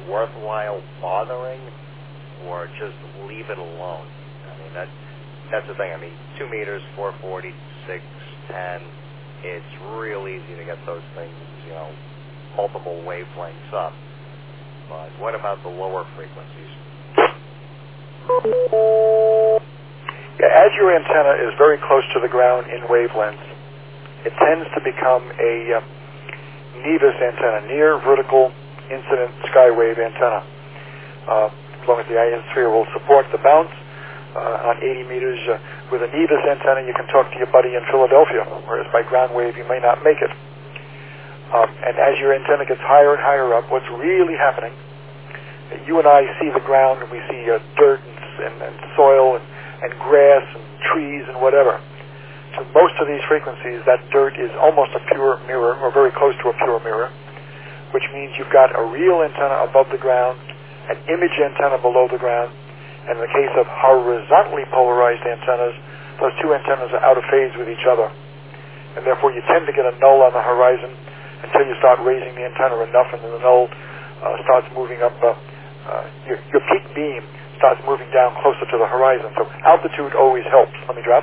worthwhile bothering, or just leave it alone? I mean, that's the thing. I mean, 2 meters, 440, 6, 10, it's real easy to get those things, multiple wavelengths up. But what about the lower frequencies? Yeah, as your antenna is very close to the ground in wavelengths, it tends to become a NEVIS antenna, near vertical incident skywave antenna. As long as the ionosphere will support the bounce on 80 meters, with a NEVIS antenna you can talk to your buddy in Philadelphia, whereas by ground wave you may not make it. And as your antenna gets higher and higher up, what's really happening, you and I see the ground and we see dirt and soil and grass and trees and whatever. So most of these frequencies, that dirt is almost a pure mirror, or very close to a pure mirror, which means you've got a real antenna above the ground, an image antenna below the ground, and in the case of horizontally polarized antennas, those two antennas are out of phase with each other. And therefore you tend to get a null on the horizon until you start raising the antenna enough, and then the null starts moving up, your peak beam starts moving down closer to the horizon. So altitude always helps. Let me drop.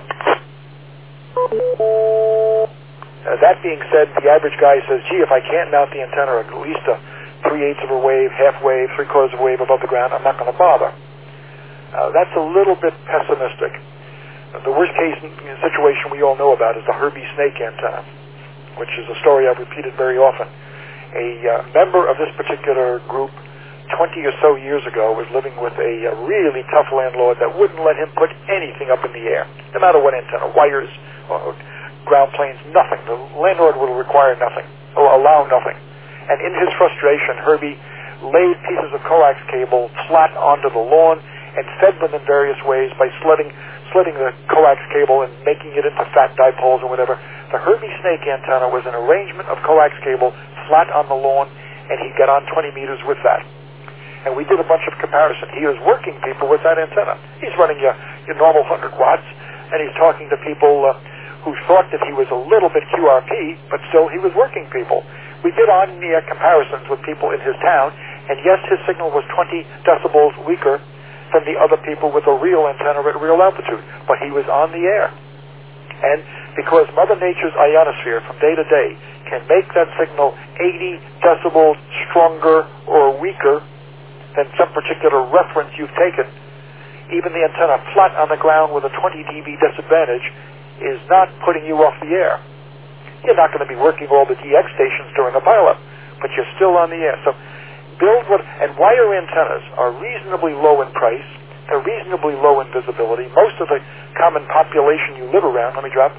That being said, the average guy says, gee, if I can't mount the antenna at least a 3/8 of a wave, half wave, 3/4 of a wave above the ground, I'm not going to bother. That's a little bit pessimistic. The worst case situation we all know about is the Herbie snake antenna, which is a story I've repeated very often. A member of this particular group 20 or so years ago was living with a really tough landlord that wouldn't let him put anything up in the air, no matter what antenna, wires, or ground planes, nothing. The landlord would require nothing, or allow nothing. And in his frustration, Herbie laid pieces of coax cable flat onto the lawn and fed them in various ways by slitting the coax cable and making it into fat dipoles or whatever. The Herbie snake antenna was an arrangement of coax cable flat on the lawn, and he got on 20 meters with that. And we did a bunch of comparison. He was working people with that antenna. He's running your normal 100 watts, and he's talking to people who thought that he was a little bit QRP, but still he was working people. We did on-air comparisons with people in his town, and yes, his signal was 20 decibels weaker than the other people with a real antenna at real altitude, but he was on the air. And because Mother Nature's ionosphere from day to day can make that signal 80 decibels stronger or weaker than some particular reference you've taken, even the antenna flat on the ground with a 20 dB disadvantage is not putting you off the air. You're not going to be working all the DX stations during a pileup, but you're still on the air. So and wire antennas are reasonably low in price. They're reasonably low in visibility. Most of the common population you live around, let me drop.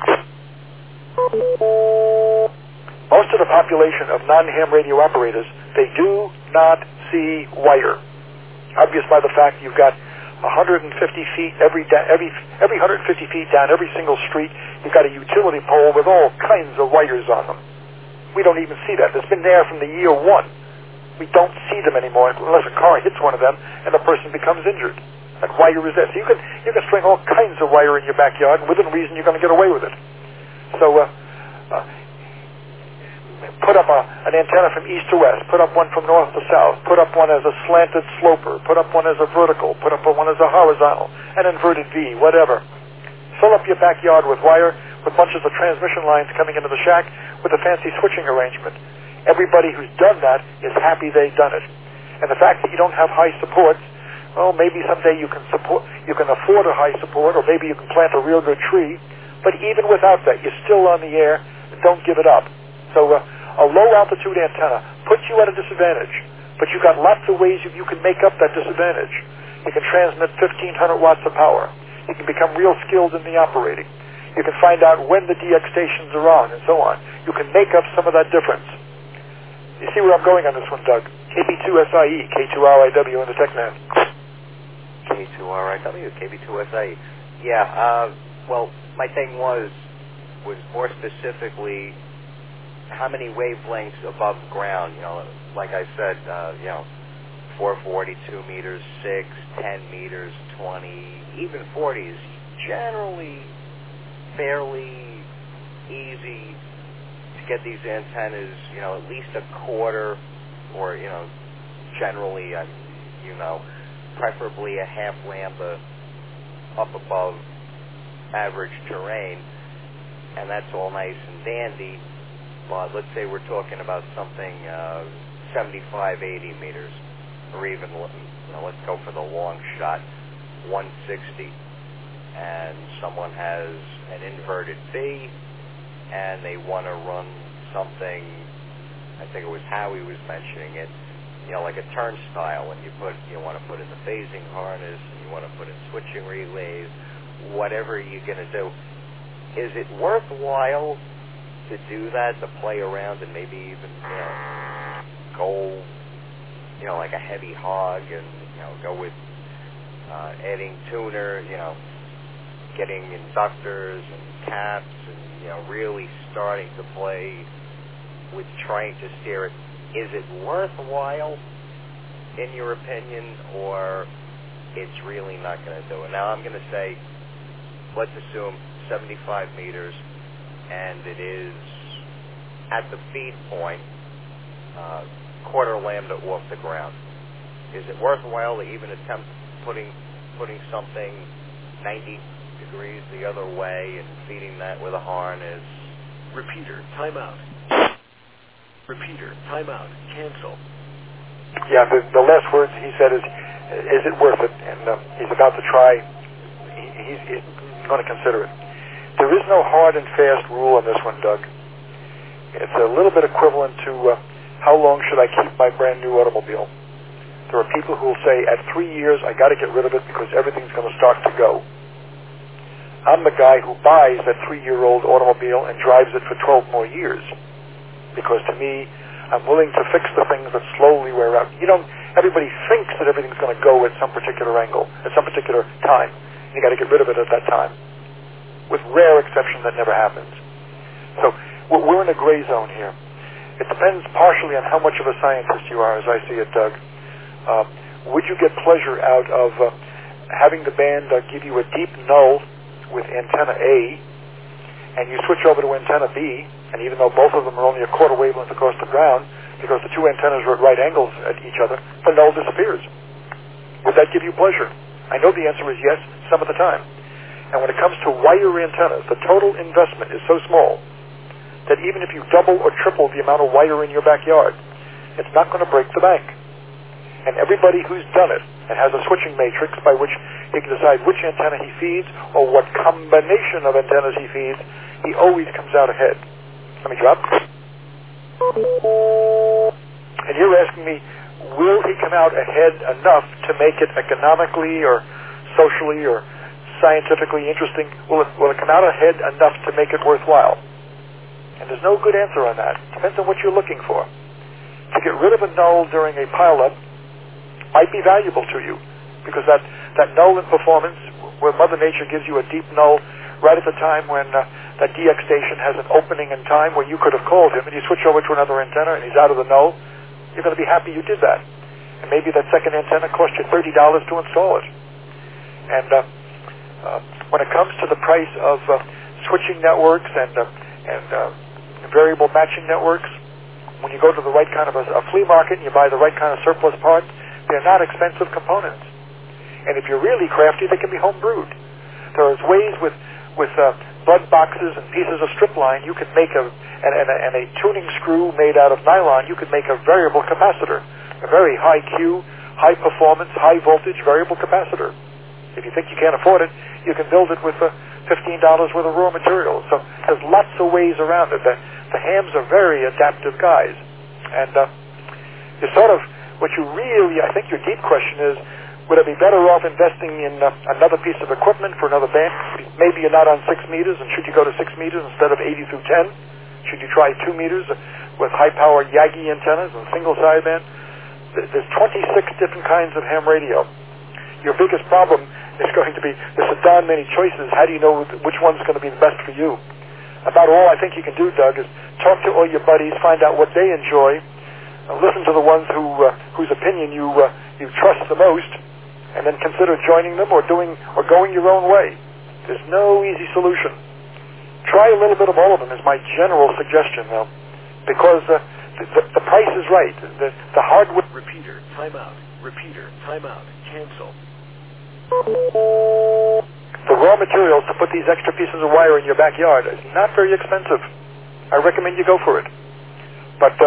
Most of the population of non-ham radio operators, they do not see wire. Obvious by the fact you've got 150 feet every 150 feet down every single street, you've got a utility pole with all kinds of wires on them. We don't even see that. It's been there from the year one. We don't see them anymore unless a car hits one of them and the person becomes injured. That wire is there. So you can string all kinds of wire in your backyard, and within reason you're going to get away with it. So put up an antenna from east to west, put up one from north to south, put up one as a slanted sloper, put up one as a vertical, put up one as a horizontal, an inverted V, whatever. Fill up your backyard with wire, with bunches of transmission lines coming into the shack with a fancy switching arrangement. Everybody who's done that is happy they've done it. And the fact that you don't have high supports, well, maybe someday you can afford a high support, or maybe you can plant a real good tree, but even without that, you're still on the air. Don't give it up. So a low-altitude antenna puts you at a disadvantage, but you've got lots of ways you can make up that disadvantage. You can transmit 1,500 watts of power. You can become real skilled in the operating. You can find out when the DX stations are on, and so on. You can make up some of that difference. You see where I'm going on this one, Doug? KB2SIE, K2RIW in the TechNet. K2RIW, KB2SIE. Yeah, well, my thing was more specifically how many wavelengths above ground, like I said, 440, 2 meters, 6, 10 meters, 20, even 40 is generally fairly easy to get these antennas, at least a quarter or, generally, preferably a half lambda up above average terrain, and that's all nice and dandy. But let's say we're talking about something 75, 80 meters, or even, let's go for the long shot, 160, and someone has an inverted B, and they want to run something, I think it was Howie was mentioning it, like a turnstile, and you want to put in the phasing harness, and you want to put in switching relays, whatever you're going to do. Is it worthwhile to do that, to play around and maybe even, go, like a heavy hog and, go with adding tuner, getting inductors and caps and, really starting to play with trying to steer it? Is it worthwhile, in your opinion, or it's really not going to do it? Now, I'm going to say, let's assume 75 meters, and it is at the feed point, quarter lambda off the ground. Is it worthwhile to even attempt putting something 90 degrees the other way and feeding that with a harness? Repeater, timeout. Repeater, timeout, cancel. Yeah, the last words he said is it worth it? And he's about to try. He's going to consider it. There is no hard and fast rule on this one, Doug. It's a little bit equivalent to how long should I keep my brand new automobile? There are people who will say, at 3 years, I got to get rid of it because everything's going to start to go. I'm the guy who buys that 3-year-old automobile and drives it for 12 more years. Because to me, I'm willing to fix the things that slowly wear out. Everybody thinks that everything's going to go at some particular angle, at some particular time. You got to get rid of it at that time. With rare exception, that never happens. So we're in a gray zone here. It depends partially on how much of a scientist you are, as I see it, Doug. Would you get pleasure out of having the band give you a deep null with antenna A, and you switch over to antenna B, and even though both of them are only a quarter wavelength across the ground, because the two antennas are at right angles at each other, the null disappears. Would that give you pleasure? I know the answer is yes, some of the time. And when it comes to wire antennas, the total investment is so small that even if you double or triple the amount of wire in your backyard, it's not going to break the bank. And everybody who's done it and has a switching matrix by which he can decide which antenna he feeds or what combination of antennas he feeds, he always comes out ahead. Let me drop. And you're asking me, will he come out ahead enough to make it economically or socially or scientifically interesting? Will it come out ahead enough to make it worthwhile? And there's no good answer on that. Depends on what you're looking for. To get rid of a null during a pileup might be valuable to you, because that null in performance, where Mother Nature gives you a deep null right at the time when that DX station has an opening in time where you could have called him, and you switch over to another antenna and he's out of the null, you're going to be happy you did that. And maybe that second antenna cost you $30 to install it. And when it comes to the price of switching networks and variable matching networks, when you go to the right kind of a flea market and you buy the right kind of surplus parts, they're not expensive components. And if you're really crafty, they can be home brewed. There's ways with bud boxes and pieces of strip line, you can make and a tuning screw made out of nylon, you can make a variable capacitor, a very high Q, high performance, high voltage variable capacitor. If you think you can't afford it, you can build it with $15 worth of raw materials. So there's lots of ways around it. The hams are very adaptive guys. And you sort of, what you really, I think your deep question is, would I be better off investing in another piece of equipment for another band? Maybe you're not on 6 meters, and should you go to 6 meters instead of 80 through 10? Should you try 2 meters with high-power Yagi antennas and single sideband? There's 26 different kinds of ham radio. Your biggest problem is going to be, there's so darn many choices. How do you know which one's going to be the best for you? About all I think you can do, Doug, is talk to all your buddies, find out what they enjoy, listen to the ones whose opinion you trust the most, and then consider joining them or going your own way. There's no easy solution. Try a little bit of all of them is my general suggestion, though, because the price is right. The hardware... Repeater, timeout. Repeater, timeout. Cancel. The raw materials to put these extra pieces of wire in your backyard is not very expensive. I recommend you go for it. But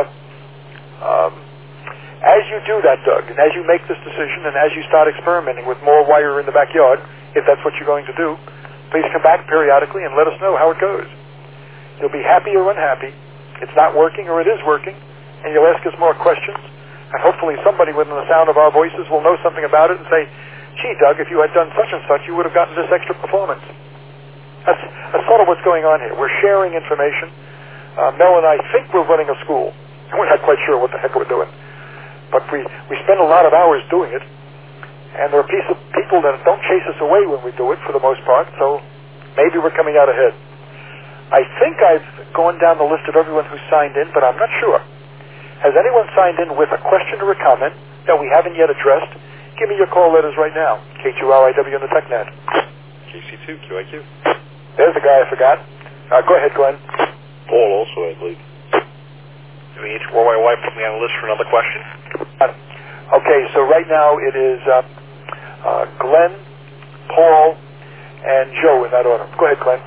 as you do that, Doug, and as you make this decision, and as you start experimenting with more wire in the backyard, if that's what you're going to do, please come back periodically and let us know how it goes. You'll be happy or unhappy. It's not working or it is working, and you'll ask us more questions, and hopefully somebody within the sound of our voices will know something about it and say, gee, Doug, if you had done such and such, you would have gotten this extra performance. That's sort of what's going on here. We're sharing information. Mel and I think we're running a school. We're not quite sure what the heck we're doing. But we spend a lot of hours doing it, and there are people that don't chase us away when we do it, for the most part, so maybe we're coming out ahead. I think I've gone down the list of everyone who signed in, but I'm not sure. Has anyone signed in with a question or a comment that we haven't yet addressed? Give me your call letters right now. K2RIW on the TechNet. KC2, QIQ. There's the guy I forgot. Go ahead, Glenn. Paul also, I believe. Do we need to, my wife put me on the list for another question? Okay, so right now it is Glenn, Paul, and Joe in that order. Go ahead, Glenn.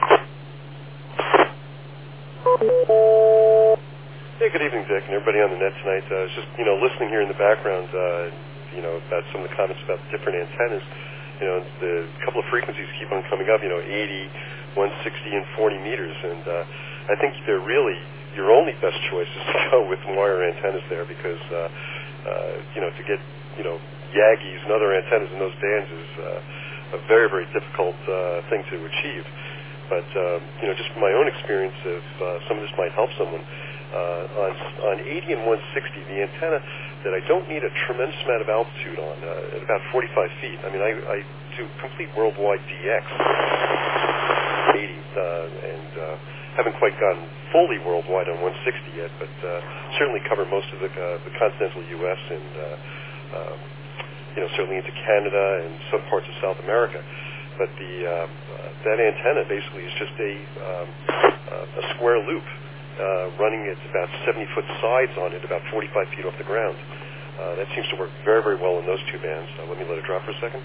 Hey, good evening, Dick, and everybody on the net tonight. I was just, listening here in the background, about some of the comments about the different antennas. The couple of frequencies keep on coming up, 80, 160, and 40 meters, and I think they're really your only best choice is to go with wire antennas there because, to get, Yagis and other antennas in those bands is a very, very difficult thing to achieve. But, just from my own experience, if some of this might help someone, on 80 and 160, the antenna that I don't need a tremendous amount of altitude on, at about 45 feet. I mean, I do complete worldwide DX, 80, and haven't quite gotten fully worldwide on 160 yet, but certainly cover most of the continental U.S. and certainly into Canada and some parts of South America. But that antenna basically is just a square loop running at about 70-foot sides on it, about 45 feet off the ground. That seems to work very, very well in those two bands. Let me let it drop for a second.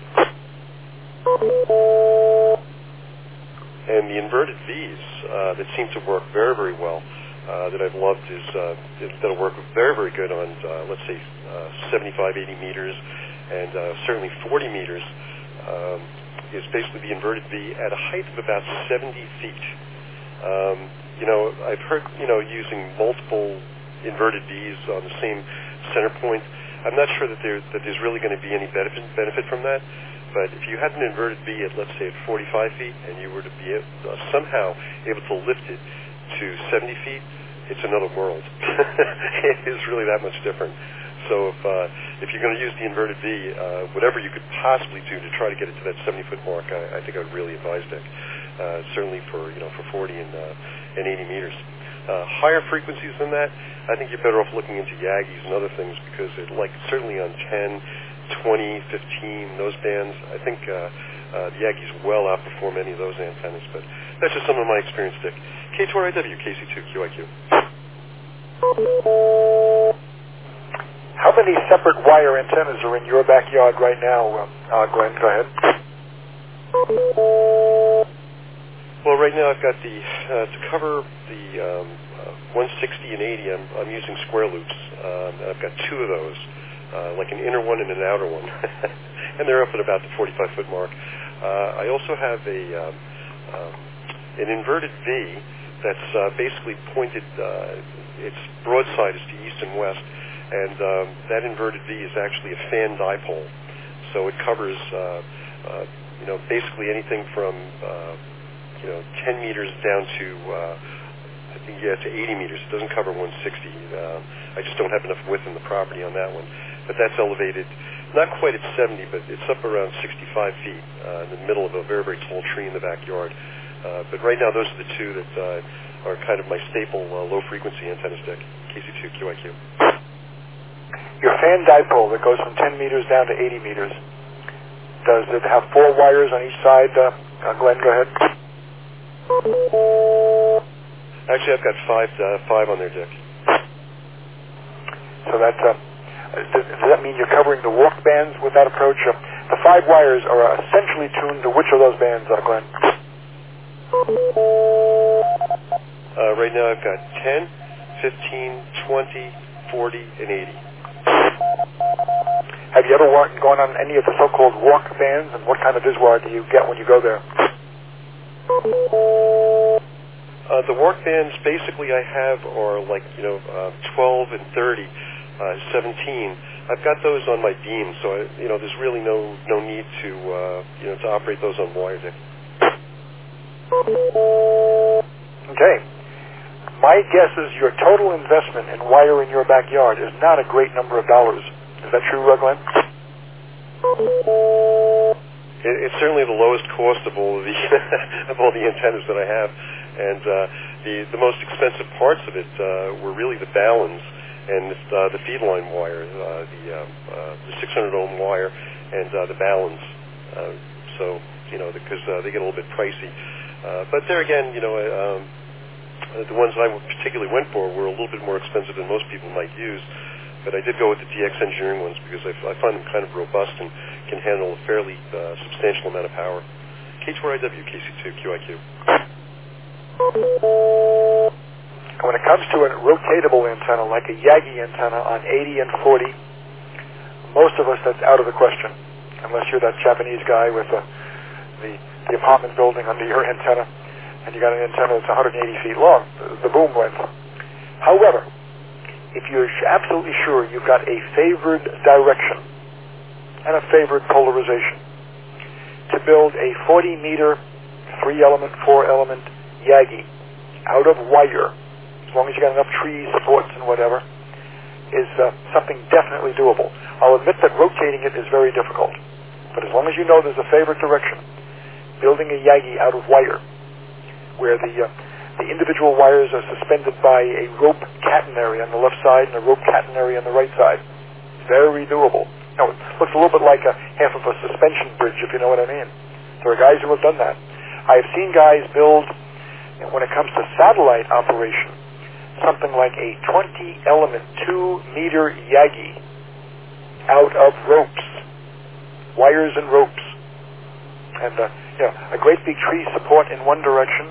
And the inverted Vs that seem to work very, very well, that I've loved, is that'll work very, very good on, let's say, 75, 80 meters, and certainly 40 meters, is basically the inverted V at a height of about 70 feet. I've heard, using multiple inverted Vs on the same center point. I'm not sure that there's really going to be any benefit from that. But if you had an inverted V at, let's say, at 45 feet, and you were to be somehow able to lift it to 70 feet, it's another world. It is really that much different. So if you're going to use the inverted V, whatever you could possibly do to try to get it to that 70-foot mark, I think I would really advise Dick. Certainly for 40 and 80 meters. Higher frequencies than that, I think you're better off looking into Yagis and other things because certainly on 10, 20, 15, those bands, I think the Yagis well outperform any of those antennas. But that's just some of my experience, Dick. K2RIW, KC2, QIQ. How many separate wire antennas are in your backyard right now, Glenn? Go ahead. Well, right now I've got to cover the 160 and 80, I'm using square loops. I've got two of those, like an inner one and an outer one, and they're up at about the 45-foot mark. I also have an inverted V that's basically pointed, its broadside is to east and west, and that inverted V is actually a fan dipole. So it covers, basically anything from 10 meters down to to 80 meters. It doesn't cover 160. I just don't have enough width in the property on that one. But that's elevated, not quite at 70, but it's up around 65 feet in the middle of a very, very tall tree in the backyard. But right now, those are the two that are kind of my staple low-frequency antenna stick, KC2 QIQ. Your fan dipole that goes from 10 meters down to 80 meters, does it have 4 wires on each side? Glenn, go ahead. Actually, I've got five on there, Dick. So that does that mean you're covering the walk bands with that approach? The 5 wires are essentially tuned to which of those bands, Glenn? Right now I've got 10, 15, 20, 40, and 80. Have you ever gone on any of the so-called walk bands, and what kind of Viswire do you get when you go there? The walk bands basically I have are like 12 and 30, 17. I've got those on my beam, so there's really no need to to operate those on wire, Dick. Okay. My guess is your total investment in wire in your backyard is not a great number of dollars. Is that true, Glenn? It's certainly the lowest cost of all of the of all the antennas that I have, and the most expensive parts of it were really the balance and the feed line wire, the 600 ohm wire, and the balance. So because they get a little bit pricey, but there again, the ones I particularly went for were a little bit more expensive than most people might use. But I did go with the DX Engineering ones because I find them kind of robust and can handle a fairly substantial amount of power. K2RIW, KC2, QIQ. When it comes to a rotatable antenna, like a Yagi antenna on 80 and 40, most of us, that's out of the question, unless you're that Japanese guy with the apartment building under your antenna, and you got an antenna that's 180 feet long, the boom length. However, if you're absolutely sure you've got a favored direction and a favored polarization, to build a 40-meter, 3-element, 4-element Yagi out of wire, as long as you got enough trees, supports, and whatever, is something definitely doable. I'll admit that rotating it is very difficult, but as long as you know there's a favored direction, building a Yagi out of wire, where the individual wires are suspended by a rope catenary on the left side and a rope catenary on the right side. Very doable. Now, it looks a little bit like half of a suspension bridge, if you know what I mean. There are guys who have done that. I have seen guys build, when it comes to satellite operation, something like a 20-element, 2-meter Yagi out of ropes, wires and ropes. And, a great big tree support in one direction,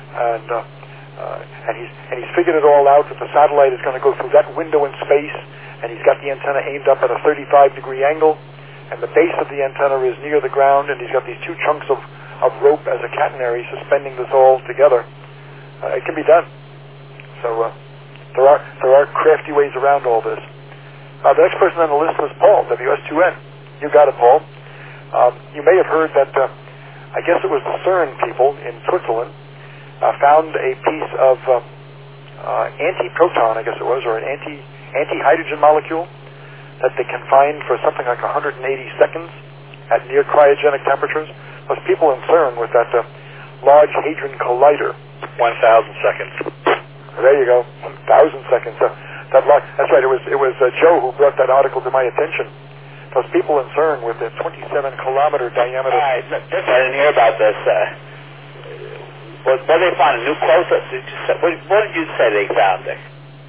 and he's figured it all out that the satellite is going to go through that window in space, and he's got the antenna aimed up at a 35-degree angle, and the base of the antenna is near the ground, and he's got these 2 chunks of rope as a catenary suspending this all together. It can be done. So there are crafty ways around all this. The next person on the list was Paul, WS2N. You got it, Paul. You may have heard that I guess it was the CERN people in Switzerland found a piece of anti-proton, I guess it was, or an anti-hydrogen molecule that they can find for something like 180 seconds at near cryogenic temperatures. Those people in CERN with that Large Hadron Collider. 1,000 seconds. There you go, 1,000 seconds. That's right. It was Joe who brought that article to my attention. Those people in CERN with a 27-kilometer diameter. All right, I didn't hear about this. What they found? A new quota? What did you say they found there?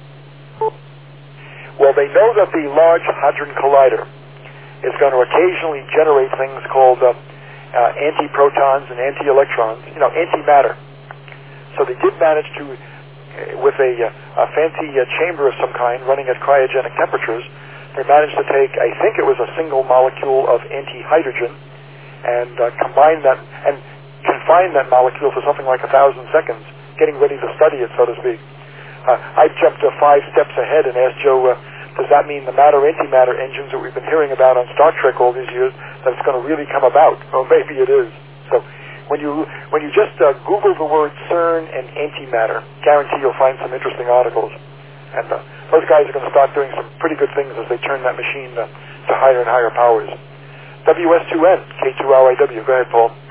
Well, they know that the Large Hadron Collider is going to occasionally generate things called anti-protons and anti-electrons, antimatter. So they did manage to, with a fancy chamber of some kind running at cryogenic temperatures, they managed to take, I think it was a single molecule of anti-hydrogen, and combine that and confine that molecule for something like 1,000 seconds, getting ready to study it, so to speak. I jumped 5 steps ahead and asked Joe, does that mean the matter-antimatter engines that we've been hearing about on Star Trek all these years, that it's going to really come about? Well, maybe it is. So when you just Google the word CERN and antimatter, guarantee you'll find some interesting articles. And those guys are going to start doing some pretty good things as they turn that machine to higher and higher powers. WS2N, K2RIW. Go ahead, Paul.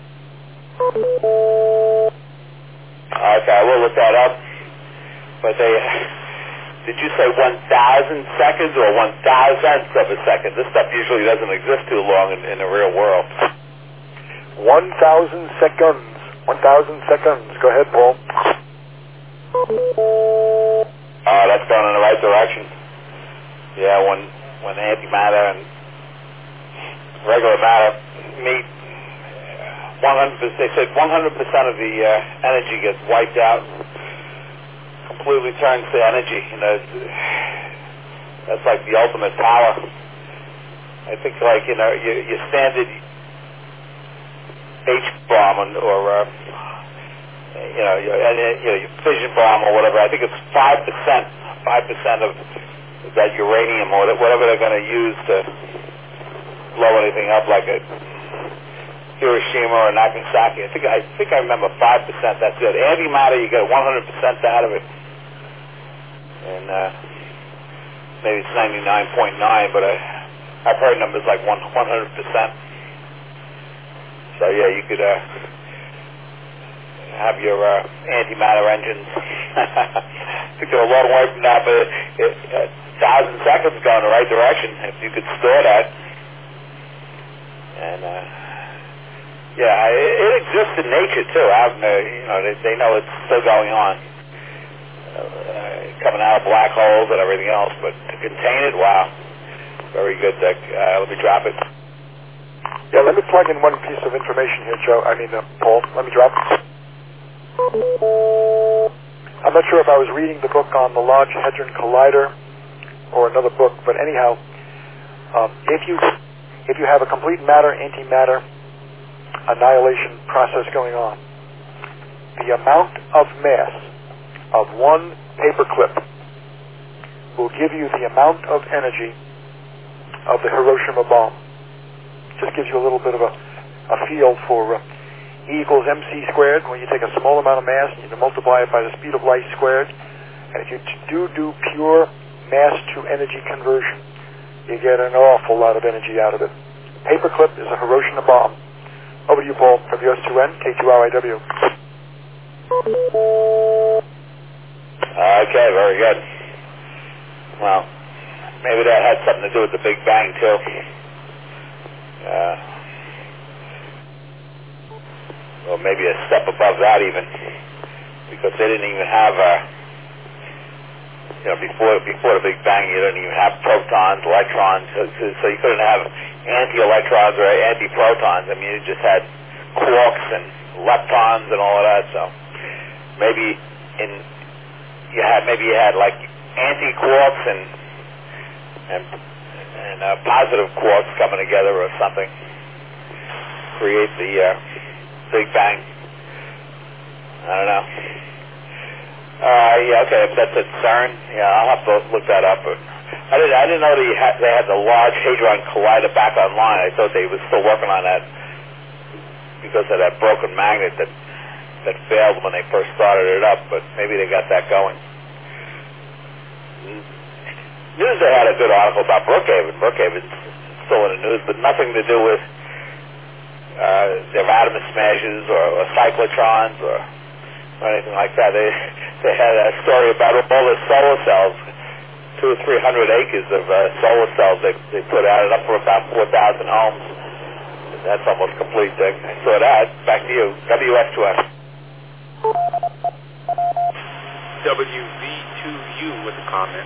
Okay, I will look that up. But did you say 1,000 seconds or 1,000ths of a second? This stuff usually doesn't exist too long in the real world. 1,000 seconds. 1,000 seconds. Go ahead, Paul. That's going in the right direction. Yeah, when antimatter and regular matter meet, 100%. They said 100% of the energy gets wiped out, completely turns to energy. You know, that's like the ultimate power. I think, like, you know, your standard H bomb or you know, your fission bomb or whatever. I think it's 5% of that uranium or whatever they're going to use to blow anything up, like a Hiroshima or Nagasaki. I think I remember 5%. That's it. Antimatter, you get 100% out of it, and maybe it's 99.9, but I've heard numbers like 100%. So yeah, you could have your antimatter engines. I think they're a long way from now, but 1,000 seconds go in the right direction if you could store that. And yeah, it exists in nature too. Out in you know, they know it's still going on, coming out of black holes and everything else. But to contain it, wow, very good. Let me drop it. Yeah, let me plug in one piece of information here, Joe. Paul. Let me drop it. I'm not sure if I was reading the book on the Large Hadron Collider or another book, but anyhow, if you have a complete matter-antimatter annihilation process going on, the amount of mass of one paperclip will give you the amount of energy of the Hiroshima bomb. Just gives you a little bit of a feel for E equals mc squared, where you take a small amount of mass and you multiply it by the speed of light squared. And if you do pure mass to energy conversion, you get an awful lot of energy out of it. Paperclip is a Hiroshima bomb. Over to you, Paul, for the S2N, K2RIW. Okay, very good. Well, maybe that had something to do with the Big Bang, too. Or maybe a step above that even, because they didn't even have, you know, before the Big Bang, you didn't even have protons, electrons, so you couldn't have anti-electrons or anti-protons. I mean, you just had quarks and leptons and all of that. So maybe you had like anti-quarks and positive quarks coming together or something, create the Big Bang. I don't know. Yeah, okay, if that's at CERN, yeah, I'll have to look that up. I didn't know they had the Large Hadron Collider back online. I thought they were still working on that because of that broken magnet that failed when they first started it up, but maybe they got that going. Newsday had a good article about Brookhaven. Brookhaven's still in the news, but nothing to do with their atom smashes or cyclotrons or anything like that. They had a story about all the solar cells, 200 or 300 acres of solar cells they put out, it up for about 4,000 homes. That's almost complete. I saw that. Back to you. WF2F. WV2U with a comment.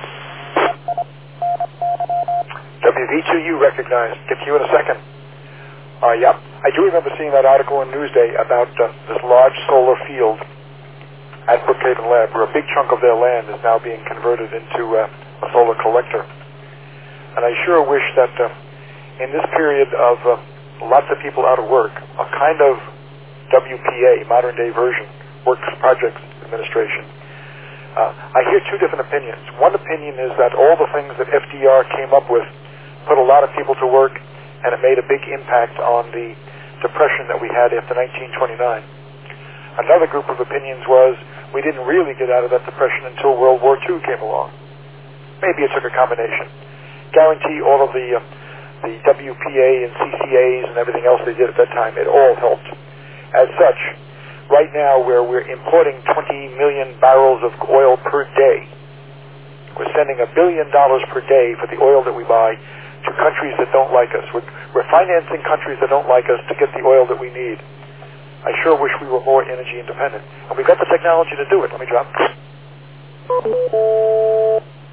WV2U recognized. Get to you in a second. Yep. I do remember seeing that article in Newsday about this large solar field at Brookhaven Lab, where a big chunk of their land is now being converted into a solar collector. And I sure wish that in this period of lots of people out of work, a kind of WPA, modern-day version, Works Projects Administration. I hear two different opinions. One opinion is that all the things that FDR came up with put a lot of people to work, and it made a big impact on the depression that we had after 1929. Another group of opinions was we didn't really get out of that depression until World War II came along. Maybe it took a combination. Guarantee all of the WPA and CCAs and everything else they did at that time, it all helped. As such, right now where we're importing 20 million barrels of oil per day, we're sending $1 billion per day for the oil that we buy to countries that don't like us. We're financing countries that don't like us to get the oil that we need. I sure wish we were more energy independent. And we've got the technology to do it. Let me drop.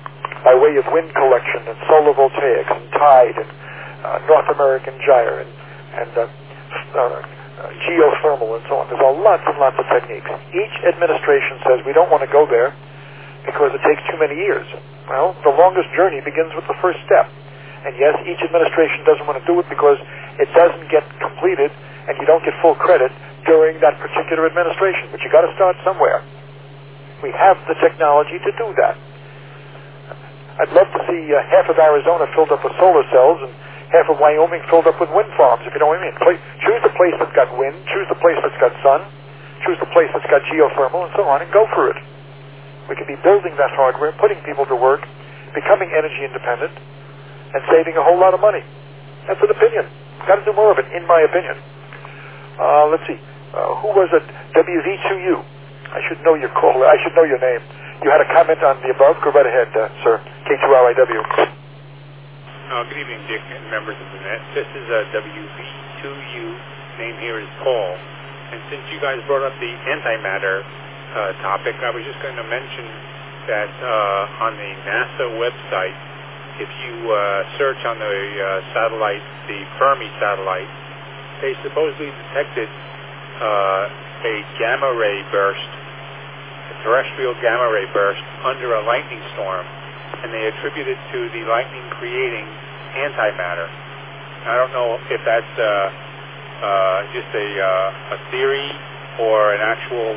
by way of wind collection and solar voltaics and tide and North American gyre and geothermal and so on. There's lots and lots of techniques. Each administration says we don't want to go there because it takes too many years. Well, the longest journey begins with the first step. And yes, each administration doesn't want to do it because it doesn't get completed and you don't get full credit during that particular administration. But you got to start somewhere. We have the technology to do that. I'd love to see half of Arizona filled up with solar cells and half of Wyoming filled up with wind farms, if you know what I mean. Choose the place that's got wind, choose the place that's got sun, choose the place that's got geothermal, and so on, and go for it. We could be building that hardware, putting people to work, becoming energy independent, and saving a whole lot of money. That's an opinion. Got to do more of it, in my opinion. Let's see. Who was it? WV2U. I should know your caller. I should know your name. You had a comment on the above? Go right ahead, sir. K2RIW. Good evening, Dick, and members of the net. This is WV2U. Name here is Paul. And since you guys brought up the antimatter topic, I was just going to mention that on the NASA website, if you search on the satellite, the Fermi satellite, they supposedly detected a gamma ray burst, a terrestrial gamma ray burst under a lightning storm, and they attribute it to the lightning creating antimatter. I don't know if that's just a theory or an actual,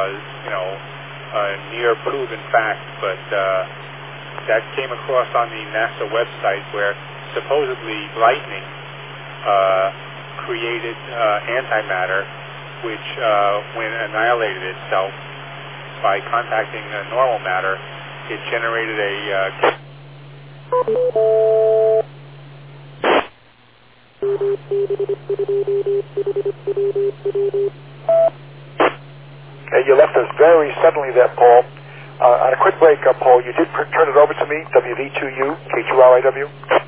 near proven fact, but that came across on the NASA website where supposedly lightning created antimatter, which when annihilated itself by contacting normal matter, it generated a You left us very suddenly there, Paul. On a quick break, Paul, you did turn it over to me, WV2U, K2RIW.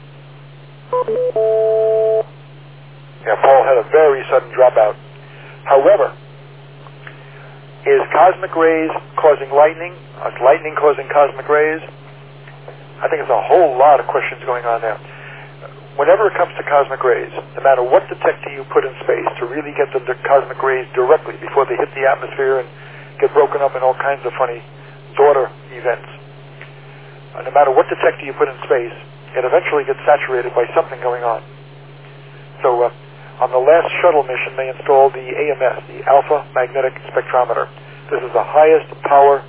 Yeah, Paul had a very sudden dropout. However, is cosmic rays causing lightning? Is lightning causing cosmic rays? I think there's a whole lot of questions going on there. Whenever it comes to cosmic rays, no matter what detector you put in space to really get the cosmic rays directly before they hit the atmosphere and get broken up in all kinds of funny daughter events, no matter what detector you put in space, it eventually gets saturated by something going on. So on the last shuttle mission, they installed the AMS, the Alpha Magnetic Spectrometer. This is the highest power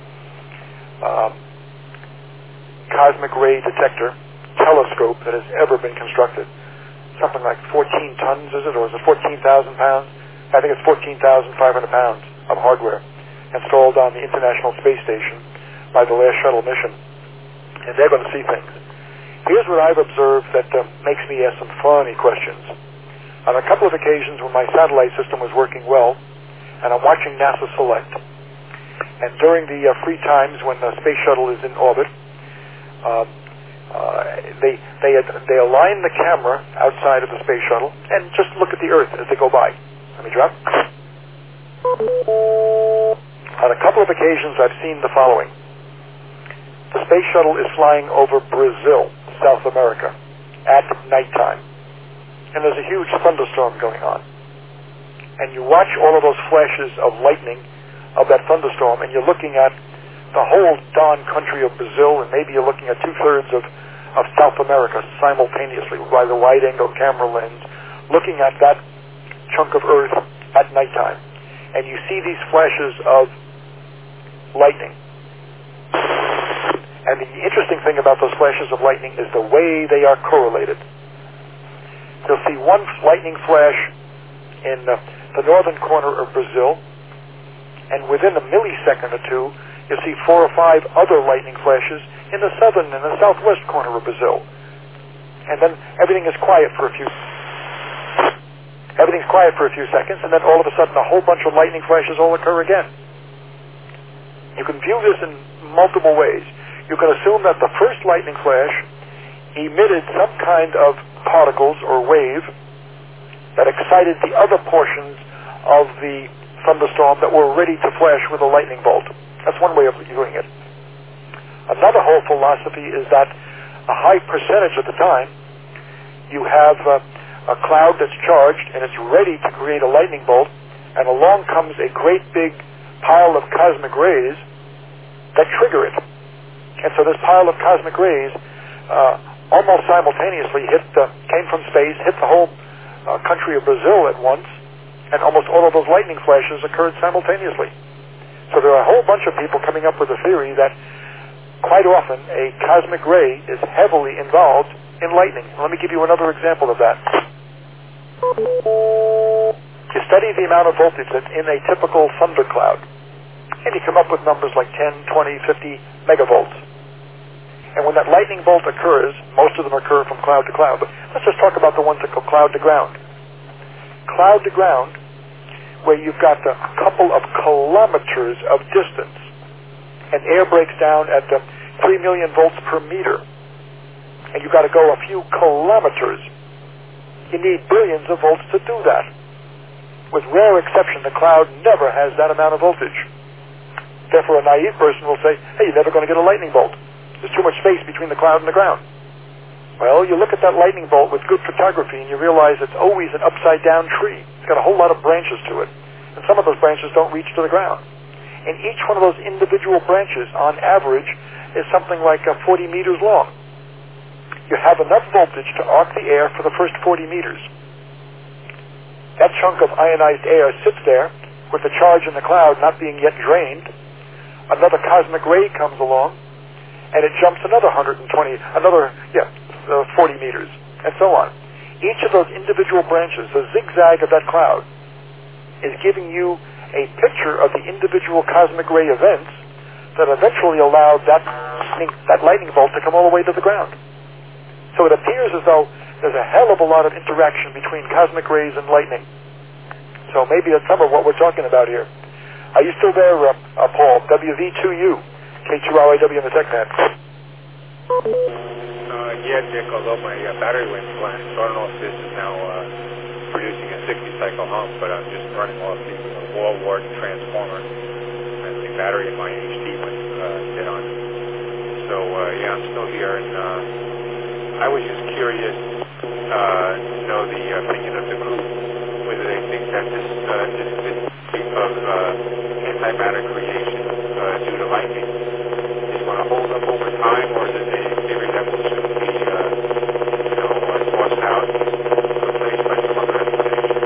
cosmic ray detector telescope that has ever been constructed. Something like 14 tons, is it? Or is it 14,000 pounds? I think it's 14,500 pounds of hardware installed on the International Space Station by the last shuttle mission. And they're going to see things. Here's what I've observed that makes me ask some funny questions. On a couple of occasions when my satellite system was working well, and I'm watching NASA Select, and during the free times when the space shuttle is in orbit, they align the camera outside of the space shuttle and just look at the Earth as they go by. Let me drop. On a couple of occasions, I've seen the following. The space shuttle is flying over Brazil, South America, at nighttime. And there's a huge thunderstorm going on. And you watch all of those flashes of lightning of that thunderstorm, and you're looking at the whole darn country of Brazil, and maybe you're looking at two-thirds of South America simultaneously by the wide-angle camera lens, looking at that chunk of Earth at nighttime. And you see these flashes of lightning. And the interesting thing about those flashes of lightning is the way they are correlated. You'll see one lightning flash in the northern corner of Brazil, and within a millisecond or two, you'll see 4 or 5 other lightning flashes in the southern and the southwest corner of Brazil. And then everything is quiet for a few seconds, and then all of a sudden a whole bunch of lightning flashes all occur again. You can view this in multiple ways. You can assume that the first lightning flash emitted some kind of particles or wave that excited the other portions of the thunderstorm that were ready to flash with a lightning bolt. That's one way of viewing it. Another whole philosophy is that a high percentage of the time you have a cloud that's charged and it's ready to create a lightning bolt, and along comes a great big pile of cosmic rays that trigger it. And so this pile of cosmic rays almost simultaneously came from space, hit the whole country of Brazil at once, and almost all of those lightning flashes occurred simultaneously. So there are a whole bunch of people coming up with a theory that quite often a cosmic ray is heavily involved in lightning. Let me give you another example of that. You study the amount of voltage that's in a typical thundercloud, and you come up with numbers like 10, 20, 50 megavolts. And when that lightning bolt occurs, most of them occur from cloud to cloud, but let's just talk about the ones that go cloud to ground. Cloud to ground, where you've got a couple of kilometers of distance, and air breaks down at 3 million volts per meter, and you've got to go a few kilometers. You need billions of volts to do that. With rare exception, the cloud never has that amount of voltage. Therefore, a naive person will say, hey, you're never going to get a lightning bolt. There's too much space between the cloud and the ground. Well, you look at that lightning bolt with good photography and you realize it's always an upside-down tree. It's got a whole lot of branches to it. And some of those branches don't reach to the ground. And each one of those individual branches, on average, is something like 40 meters long. You have enough voltage to arc the air for the first 40 meters. That chunk of ionized air sits there with the charge in the cloud not being yet drained. Another cosmic ray comes along, and it jumps another 40 meters, and so on. Each of those individual branches, the zigzag of that cloud, is giving you a picture of the individual cosmic ray events that eventually allowed that lightning bolt to come all the way to the ground. So it appears as though there's a hell of a lot of interaction between cosmic rays and lightning. So maybe that's some of what we're talking about here. Are you still there, Paul? WV2U, K2RIW in the TechNet. Yeah, Dick, although my battery went flat, so I don't know if this is now producing a 60-cycle hump, but I'm just running off the wall wart transformer, and the battery in my HD went dead on. So, yeah, I'm still here, and I was just curious to know the opinion of the group, whether they think that this type of antimatter creation due to lightning is going to hold up over time, or that the theory that will soon be tossed out, replaced by some other explanation.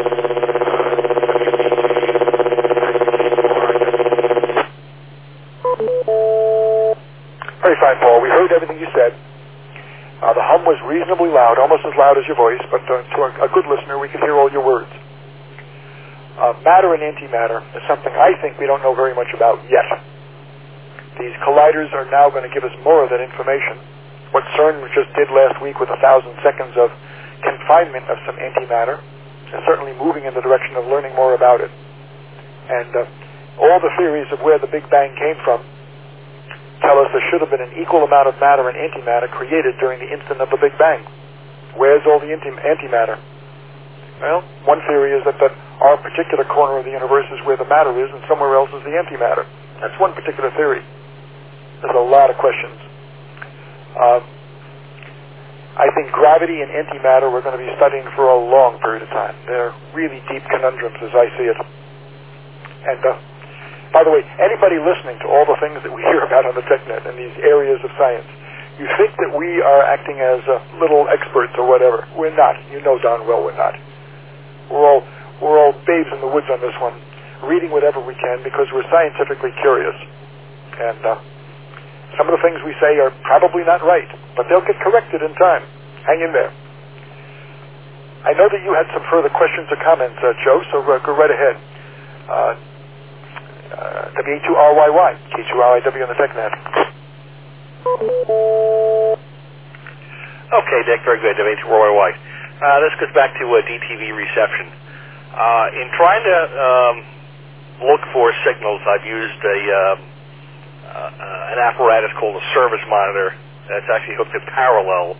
Very fine, Paul. We heard everything you said. The hum was reasonably loud, almost as loud as your voice, but to a good listener, we could hear all your words. Matter and antimatter is something I think we don't know very much about yet. These colliders are now going to give us more of that information. What CERN just did last week with 1,000 seconds of confinement of some antimatter is certainly moving in the direction of learning more about it. And all the theories of where the Big Bang came from tell us there should have been an equal amount of matter and antimatter created during the instant of the Big Bang. Where's all the antimatter? Well, one theory is that our particular corner of the universe is where the matter is, and somewhere else is the antimatter. That's one particular theory. There's a lot of questions. I think gravity and antimatter we're going to be studying for a long period of time. They're really deep conundrums as I see it. And by the way, anybody listening to all the things that we hear about on the TechNet and these areas of science, you think that we are acting as little experts or whatever. We're not. You know darn well we're not. We're all babes in the woods on this one, reading whatever we can because we're scientifically curious. And some of the things we say are probably not right, but they'll get corrected in time. Hang in there. I know that you had some further questions or comments, Joe, so go right ahead. W2RYY, K2RIW on the TechNet. Okay, Dick, very good. W2RYY. This goes back to DTV reception. In trying to look for signals, I've used an apparatus called a service monitor that's actually hooked in parallel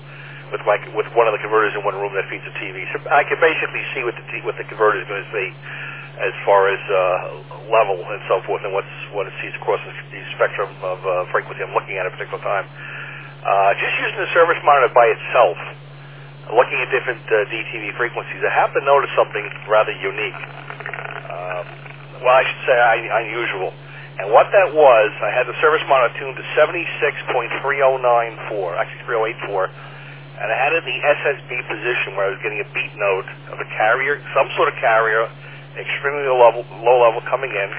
with one of the converters in one room that feeds the TV. So I can basically see what the converter is going to see. as far as level and so forth, and what it sees across the spectrum of frequency I'm looking at a particular time. Just using the service monitor by itself, looking at different DTV frequencies, I happened to notice something rather unique. Well, I should say unusual. And what that was, I had the service monitor tuned to 76.3094, actually 3084, and I had it in the SSB position where I was getting a beat note of a carrier, some sort of carrier, extremely low level coming in.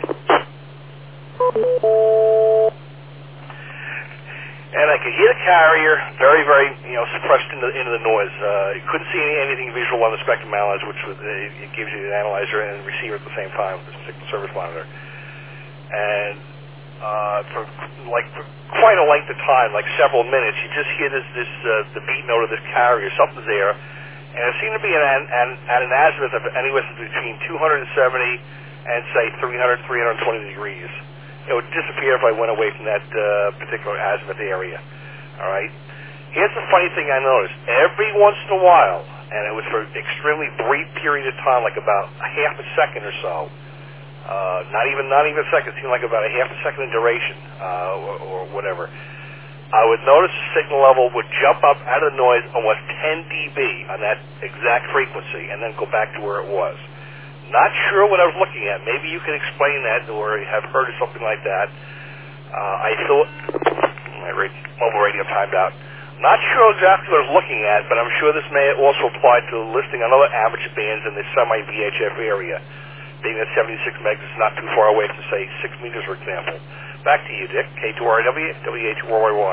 And I could hear the carrier very, very, suppressed into the noise. You couldn't see anything visual on the spectrum analyzer, which it gives you the analyzer and receiver at the same time, this particular service monitor. And for quite a length of time, like several minutes, you just hear the beat note of this carrier. Something's there, and it seemed to be at an azimuth of anywhere between 270 and say 300, 320 degrees. It would disappear if I went away from that particular azimuth area. All right. Here's the funny thing I noticed. Every once in a while, and it was for an extremely brief period of time, like about a half a second or so. Not even a second. It seemed like about a half a second in duration, or whatever. I would notice the signal level would jump up out of the noise almost 10 dB on that exact frequency, and then go back to where it was. Not sure what I was looking at. Maybe you can explain that, or have heard of something like that. I thought my mobile radio timed out. Not sure exactly what I was looking at, but I'm sure this may also apply to listing on other amateur bands in the semi-VHF area. Being that 76 megs is not too far away from, say, 6 meters, for example. Back to you, Dick. K2RW, WH4YY.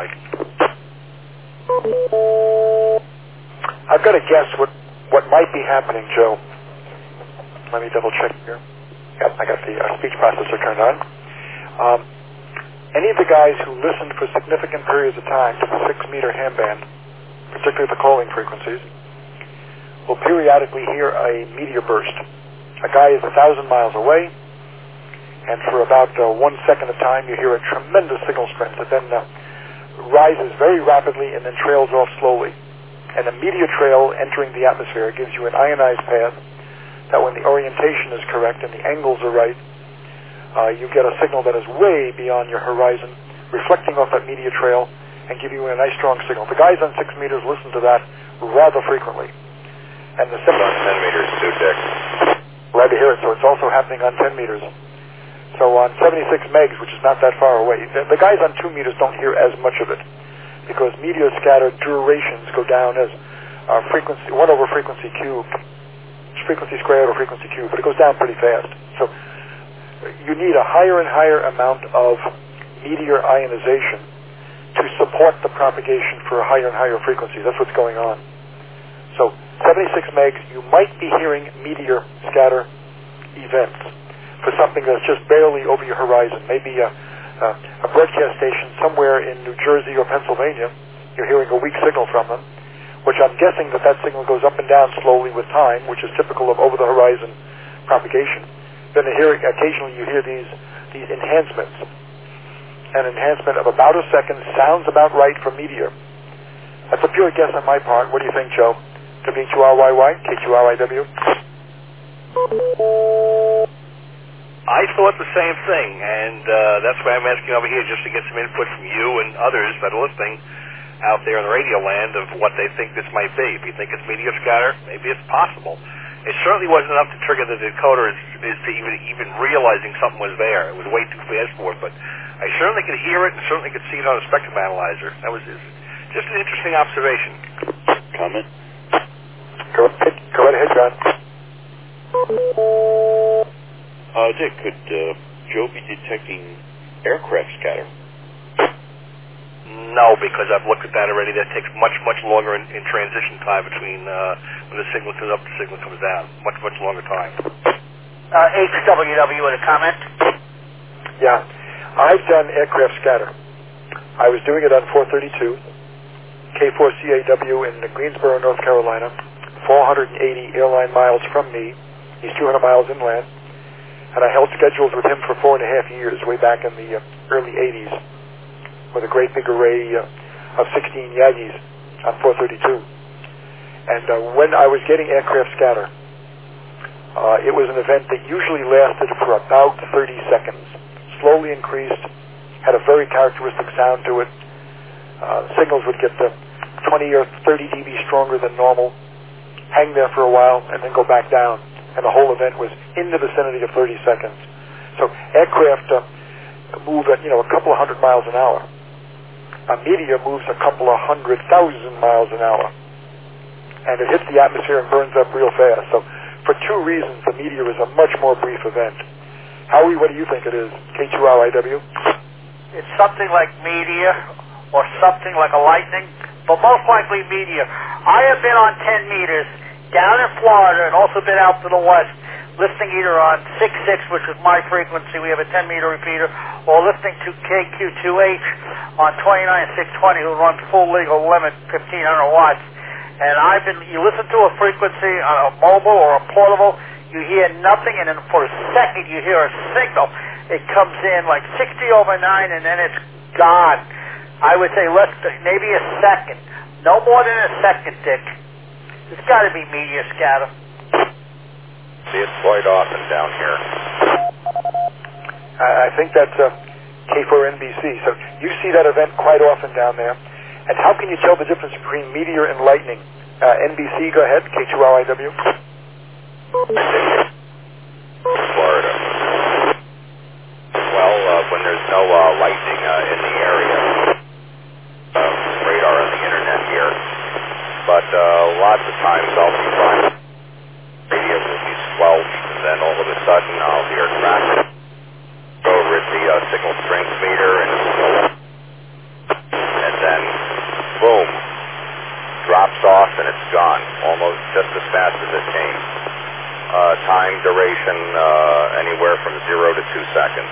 I've got to guess what might be happening, Joe. Let me double check here. Yep, I got the speech processor turned on. Any of the guys who listened for significant periods of time to the 6-meter ham band, particularly the calling frequencies, will periodically hear a meteor burst. A guy is 1,000 miles away, and for about 1 second of time you hear a tremendous signal strength that then rises very rapidly and then trails off slowly. And a meteor trail entering the atmosphere gives you an ionized path that when the orientation is correct and the angles are right, you get a signal that is way beyond your horizon, reflecting off that meteor trail and give you a nice strong signal. The guys on 6 meters listen to that rather frequently. And the signal... 10 meters, too, Dick. Glad to hear it. So it's also happening on 10 meters. So on 76 megs, which is not that far away, the guys on 2 meters don't hear as much of it because meteor scatter durations go down as frequency 1 over frequency cubed. Frequency squared or frequency cubed, but it goes down pretty fast. So you need a higher and higher amount of meteor ionization to support the propagation for a higher and higher frequency. That's what's going on. So 76 megs, you might be hearing meteor scatter events for something that's just barely over your horizon. Maybe a broadcast station somewhere in New Jersey or Pennsylvania, you're hearing a weak signal from them, which I'm guessing that signal goes up and down slowly with time, which is typical of over-the-horizon propagation. Then occasionally you hear these enhancements. An enhancement of about a second sounds about right for meteor. That's a pure guess on my part. What do you think, Joe? W2RYY, K2RIW? I thought the same thing, and that's why I'm asking over here, just to get some input from you and others that are listening out there in the radio land of what they think this might be. If you think it's meteor scatter, maybe it's possible. It certainly wasn't enough to trigger the decoder as to even realizing something was there. It was way too fast for it, but I certainly could hear it and certainly could see it on a spectrum analyzer. That was just an interesting observation. Comment? Go right ahead, John. Dick, could Joe be detecting aircraft scatter? No, because I've looked at that already. That takes much, much longer in transition time between when the signal comes up and the signal comes down. Much, much longer time. HWW with a comment? Yeah. I've done aircraft scatter. I was doing it on 432, K4CAW in Greensboro, North Carolina, 480 airline miles from me. He's 200 miles inland. And I held schedules with him for 4.5 years, way back in the early 80s. With a great big array of 16 Yagis on 432. And when I was getting aircraft scatter, It was an event that usually lasted for about 30 seconds, slowly increased, had a very characteristic sound to it. Signals would get 20 or 30 dB stronger than normal, hang there for a while, and then go back down. And the whole event was in the vicinity of 30 seconds. So aircraft move at, a couple of 100 miles an hour. A meteor moves a couple of 100,000 miles an hour. And it hits the atmosphere and burns up real fast. So for two reasons, the meteor is a much more brief event. Howie, what do you think it is? K2LIW? It's something like meteor or something like a lightning, but most likely meteor. I have been on 10 meters down in Florida and also been out to the west, listening either on 6.6, which is my frequency, we have a 10-meter repeater, or listening to KQ2H on 29620, who runs full legal limit, 1,500 watts. And you listen to a frequency on a mobile or a portable, you hear nothing, and then for a second you hear a signal. It comes in like 60 over 9, and then it's gone. I would say maybe a second. No more than a second, Dick. It's got to be meteor scatter. See it quite often down here. I think that's K4NBC. So you see that event quite often down there. And how can you tell the difference between meteor and lightning? NBC, go ahead, K2LIW. Florida. Well, when there's no lightning in the area, radar on the internet here, but lots of times I'll be flying, radio will be squelched, and then all of a sudden I'll hear traffic over at the signal strength meter, and then boom, drops off and it's gone, almost just as fast as it came. Time duration anywhere from 0 to 2 seconds.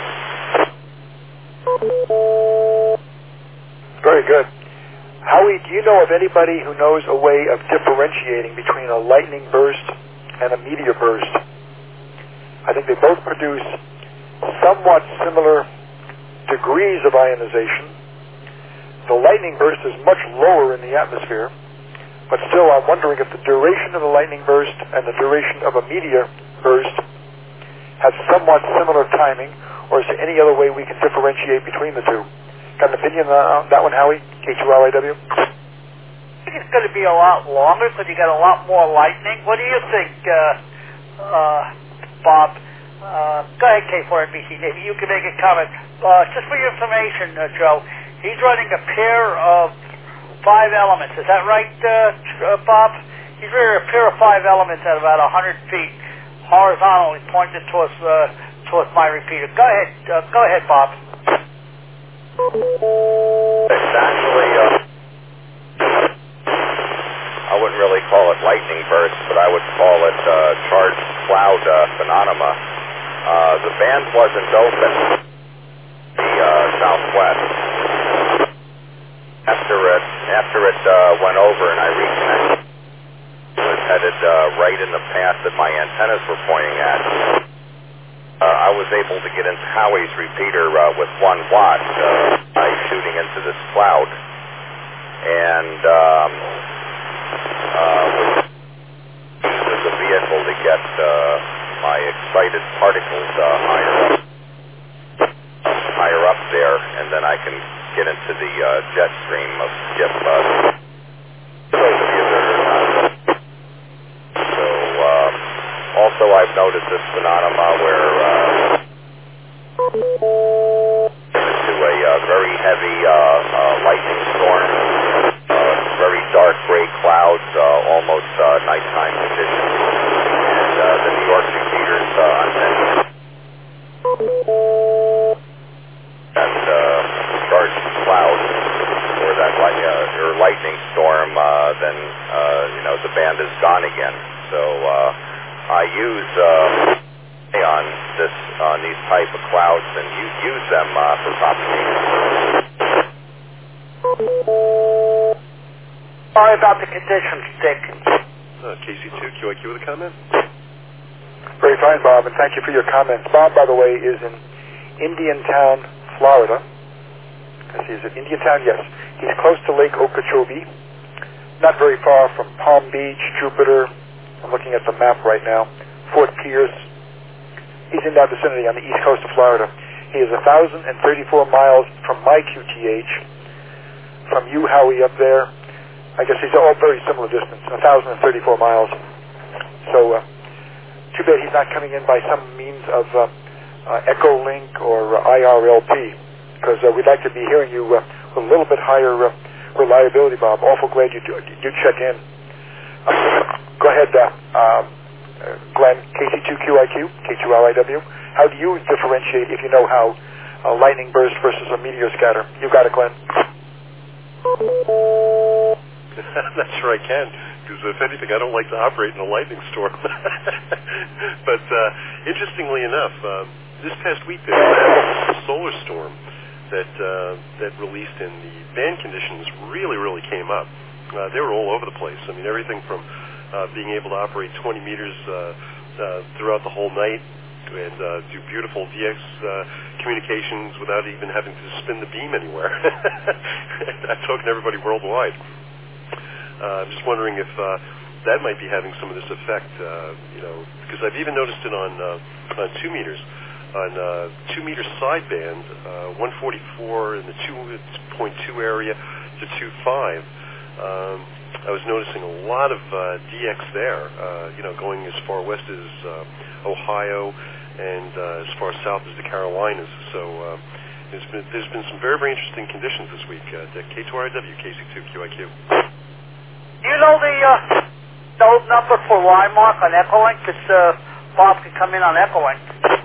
Very good. Howie, do you know of anybody who knows a way of differentiating between a lightning burst and a meteor burst? I think they both produce somewhat similar degrees of ionization. The lightning burst is much lower in the atmosphere, but still I'm wondering if the duration of the lightning burst and the duration of a meteor burst have somewhat similar timing, or is there any other way we can differentiate between the two? Got an opinion on that one, Howie? K2LIW? I think it's going to be a lot longer because you got a lot more lightning. What do you think, Bob? Go ahead, K4NBC. Maybe you can make a comment. Just for your information, Joe, he's running a pair of 5 elements. Is that right, Bob? He's running a pair of 5 elements at about 100 feet horizontally pointed towards my repeater. Go ahead, Bob. It's actually, I wouldn't really call it lightning burst, but I would call it charged cloud phenomena. The band wasn't open the southwest. After it went over and I reconnected, it was headed right in the path that my antennas were pointing at. I was able to get into Howie's repeater with 1 watt by shooting into this cloud, and was a vehicle to get my excited particles higher up there, and then I can get into the jet stream of Skip. Also, I've noticed this phenomena where into a very heavy lightning storm, very dark gray clouds, almost nighttime conditions, and the New York repeaters on that charged cloud or that lightning storm, then the band is gone again. So I use on these type of clouds and use them for propagation. Sorry about the conditions, Dick. KC2, QIQ with a comment? Very fine, Bob, and thank you for your comments. Bob, by the way, is in Indiantown, Florida. Let's see, is it Indiantown? Yes. He's close to Lake Okeechobee, not very far from Palm Beach, Jupiter. I'm looking at the map right now. Fort Pierce. He's in that vicinity on the east coast of Florida. He is 1,034 miles from my QTH, from you, Howie, up there. I guess he's all very similar distance, 1,034 miles. So, too bad he's not coming in by some means of Echolink or IRLP, because we'd like to be hearing you with a little bit higher reliability, Bob. Awful glad you check in. Go ahead, Glenn, KC2QIQ, K2RIW. How do you differentiate, if you know how, a lightning burst versus a meteor scatter? You got it, Glenn. That's sure I can, because if anything, I don't like to operate in a lightning storm. But interestingly enough, this past week there was a solar storm that released, and the band conditions really came up. They were all over the place. I mean, everything from being able to operate 20 meters throughout the whole night and do beautiful DX communications without even having to spin the beam anywhere. I'm talking to everybody worldwide. I'm just wondering if that might be having some of this effect, because I've even noticed it on 2 meters. On 2 meter sideband, 144 in the 2.2 area to 2.5. I was noticing a lot of DX there, going as far west as Ohio and as far south as the Carolinas. So there's been some very interesting conditions this week. K2RIW, KC2QIQ. You know the old number for Wymark on Echolink? Because Bob can come in on Echolink.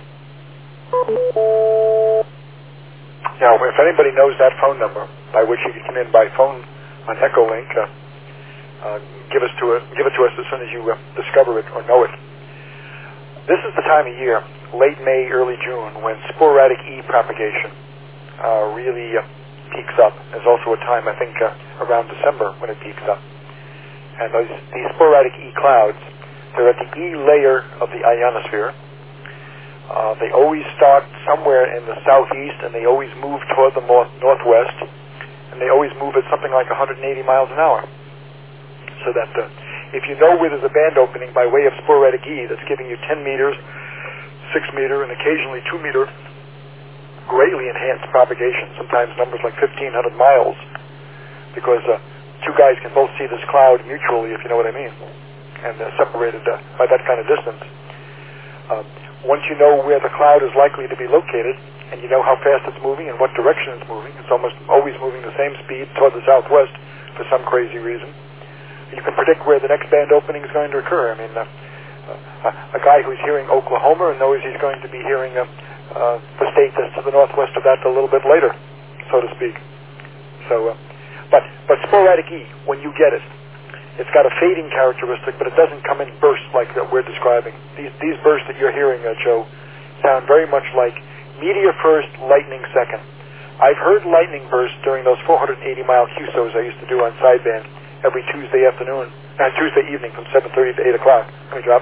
Now, if anybody knows that phone number by which you can come in by phone on Echolink, give it to us as soon as you discover it or know it. This is the time of year, late May, early June, when sporadic E propagation really peaks up. There's also a time, I think, around December when it peaks up. And these sporadic E clouds, they're at the E layer of the ionosphere. They always start somewhere in the southeast, and they always move toward the northwest, and they always move at something like 180 miles an hour. So that if you know where there's a band opening by way of sporadic E that's giving you 10 meters, 6 meter, and occasionally 2 meter greatly enhanced propagation, sometimes numbers like 1,500 miles, because two guys can both see this cloud mutually, if you know what I mean, and they're separated by that kind of distance. Once you know where the cloud is likely to be located, and you know how fast it's moving and what direction it's moving, it's almost always moving the same speed toward the southwest for some crazy reason. You can predict where the next band opening is going to occur. I mean, a guy who's hearing Oklahoma knows he's going to be hearing the state that's to the northwest of that a little bit later, so to speak. So, but sporadic E, when you get it, it's got a fading characteristic, but it doesn't come in bursts like that we're describing. These bursts that you're hearing, Joe, sound very much like meteor first, lightning second. I've heard lightning bursts during those 480-mile QSOs I used to do on sideband every Tuesday evening from 7:30 to 8 o'clock. Let me drop.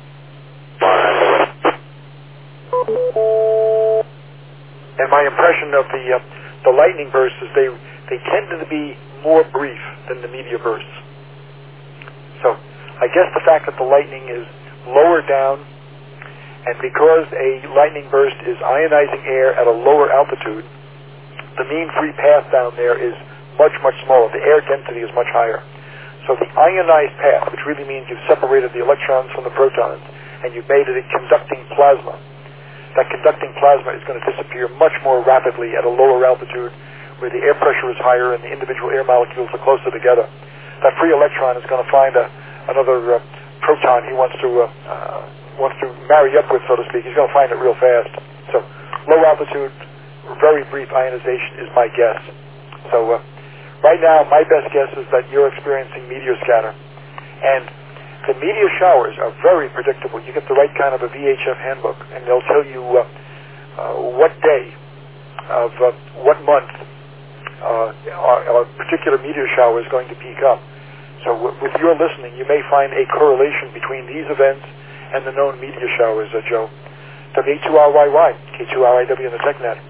And my impression of the lightning bursts is they tend to be more brief than the meteor bursts. So I guess the fact that the lightning is lower down, and because a lightning burst is ionizing air at a lower altitude, the mean free path down there is much smaller. The air density is much higher. So the ionized path, which really means you've separated the electrons from the protons, and you've made it a conducting plasma, that conducting plasma is going to disappear much more rapidly at a lower altitude where the air pressure is higher and the individual air molecules are closer together. That free electron is going to find another proton he wants to marry up with, so to speak. He's going to find it real fast. So low altitude, very brief ionization is my guess. So right now, my best guess is that you're experiencing meteor scatter. And the meteor showers are very predictable. You get the right kind of a VHF handbook, and they'll tell you what day of what month a particular meteor shower is going to peak up. So with your listening, you may find a correlation between these events and the known meteor showers, Joe. W2RYY, K2RIW in the TechNet.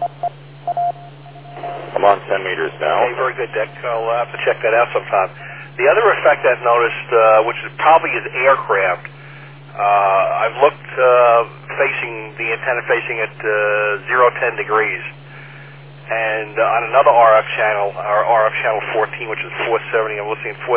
I'm on 10 meters now. Hey, very good, Dick. I'll have to check that out sometime. The other effect I've noticed, which is probably is aircraft, I've looked facing the antenna facing at 0-10 degrees, and on another RF channel, our RF channel 14, which is 470, I'm listening at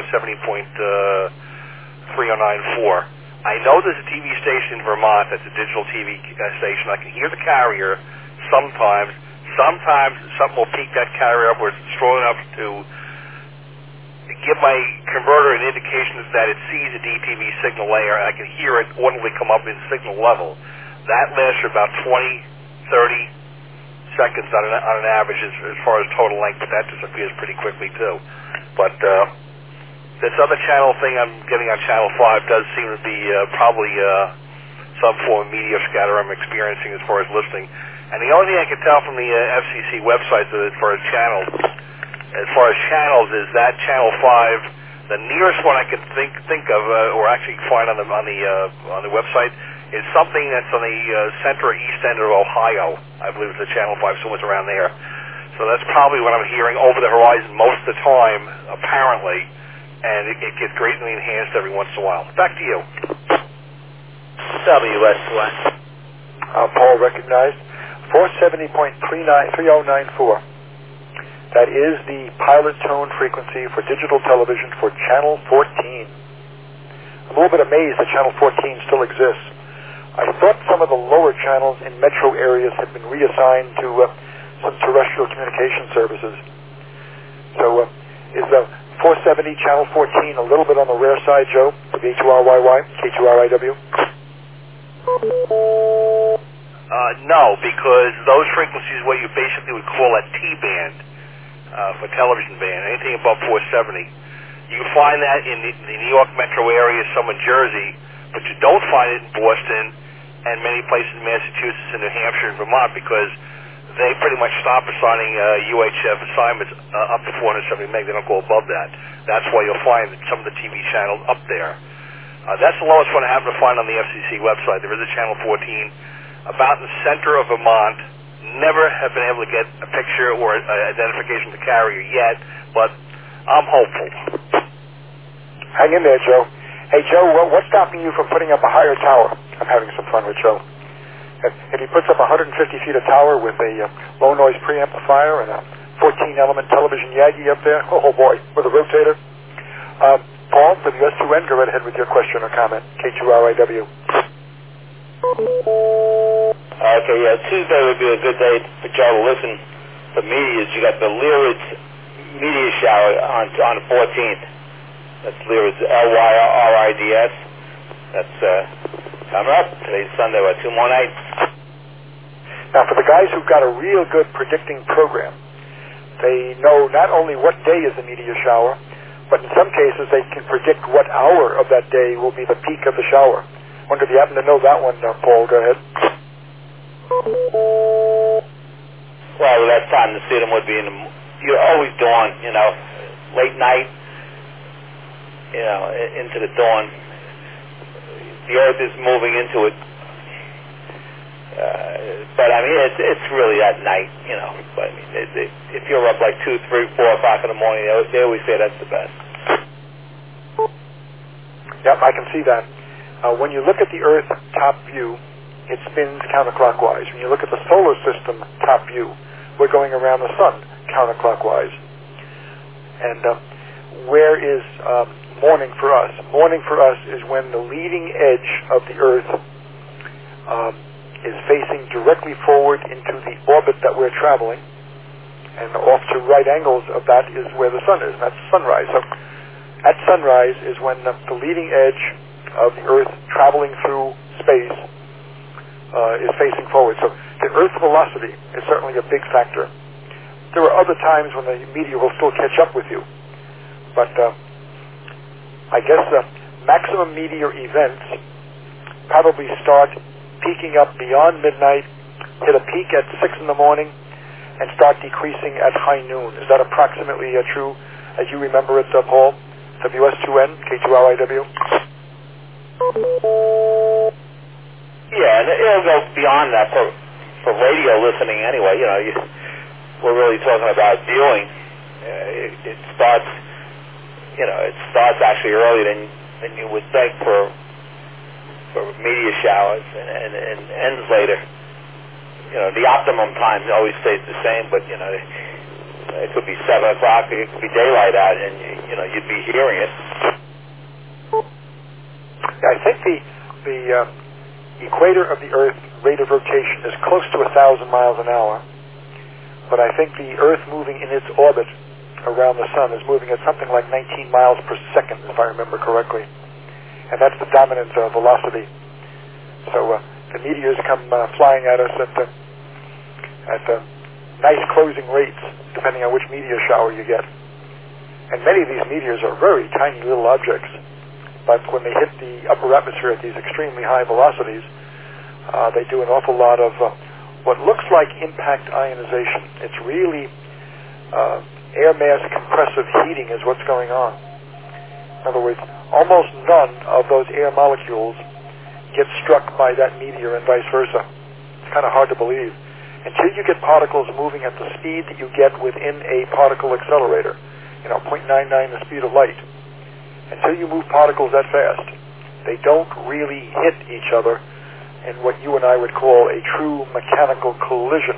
470.3094. I know there's a TV station in Vermont that's a digital TV station. I can hear the carrier sometimes. Sometimes something will peak that carrier up where it's strong enough to give my converter an indication that it sees a DTV signal layer, and I can hear it audibly come up in signal level. That lasts for about 20, 30 seconds on an average as far as total length, but that disappears pretty quickly too. But this other channel thing I'm getting on Channel 5 does seem to be probably some form of media scatter I'm experiencing as far as listening. And the only thing I can tell from the FCC website as far as channels is that Channel 5, the nearest one I can think of or actually find on the website is something that's on the center or east end of Ohio. I believe it's the Channel 5, somewhere around there. So that's probably what I'm hearing over the horizon most of the time, apparently, and it gets greatly enhanced every once in a while. Back to you. WS1. Paul recognized 470.3094. That is the pilot tone frequency for digital television for Channel 14. I'm a little bit amazed that Channel 14 still exists. I thought some of the lower channels in metro areas had been reassigned to some terrestrial communication services. So is the 470 Channel 14 a little bit on the rare side, Joe, of A2RYY, K2RIW? No, because those frequencies are what you basically would call a T-band for television band, anything above 470. You can find that in the New York metro area, some in Jersey, but you don't find it in Boston and many places in Massachusetts and New Hampshire and Vermont because they pretty much stop assigning UHF assignments up to 470 meg. They don't go above that. That's why you'll find some of the TV channels up there. That's the lowest one I happen to find on the FCC website. There is a Channel 14 about in the center of Vermont. Never have been able to get a picture or identification of the carrier yet, but I'm hopeful. Hang in there, Joe. Hey, Joe, what's stopping you from putting up a higher tower? I'm having some fun with Joe. If he puts up 150 feet of tower with a low-noise preamplifier and a 14-element television Yagi up there, oh boy, with a rotator. Paul, for the US2N, go right ahead with your question or comment. K2RIW. Okay, yeah, Tuesday would be a good day for Joe to listen to media. You got the Lyrids media shower on the 14th. That's Lyrids, Lyrids. That's coming up. Today's Sunday, 2 more nights. Now, for the guys who've got a real good predicting program, they know not only what day is the media shower, but in some cases they can predict what hour of that day will be the peak of the shower. I wonder if you happen to know that one, Paul. Go ahead. Well, that time to see them would be you're always dawn, late night, into the dawn. The earth is moving into it. But I mean, it's really at night, But I mean, if you're up like 2, 3, 4 o'clock in the morning, they always say that's the best. Yep, I can see that. When you look at the Earth top view, it spins counterclockwise. When you look at the solar system top view, we're going around the sun counterclockwise. And where is morning for us? Morning for us is when the leading edge of the Earth is facing directly forward into the orbit that we're traveling, and off to right angles of that is where the sun is, and that's sunrise. So at sunrise is when the leading edge of the Earth traveling through space is facing forward. So the Earth velocity is certainly a big factor. There are other times when the meteor will still catch up with you, but I guess the maximum meteor events probably start peaking up beyond midnight, hit a peak at 6 in the morning, and start decreasing at high noon. Is that approximately true as you remember it, Paul? WS2N, K2RIW? Yeah, and it'll go beyond that for radio listening anyway. We're really talking about viewing. It starts it starts actually earlier than you would think for meteor showers and ends later. The optimum time always stays the same, but it could be 7 o'clock, it could be daylight out, and you'd be hearing it. I think the equator of the Earth rate of rotation is close to 1,000 miles an hour, but I think the Earth moving in its orbit around the sun is moving at something like 19 miles per second, if I remember correctly, and that's the dominant velocity. So the meteors come flying at us at nice closing rates, depending on which meteor shower you get. And many of these meteors are very tiny little objects, but when they hit the upper atmosphere at these extremely high velocities, they do an awful lot of what looks like impact ionization. It's really air mass compressive heating is what's going on. In other words, almost none of those air molecules get struck by that meteor and vice versa. It's kind of hard to believe. Until you get particles moving at the speed that you get within a particle accelerator, 0.99 the speed of light, until you move particles that fast, they don't really hit each other in what you and I would call a true mechanical collision.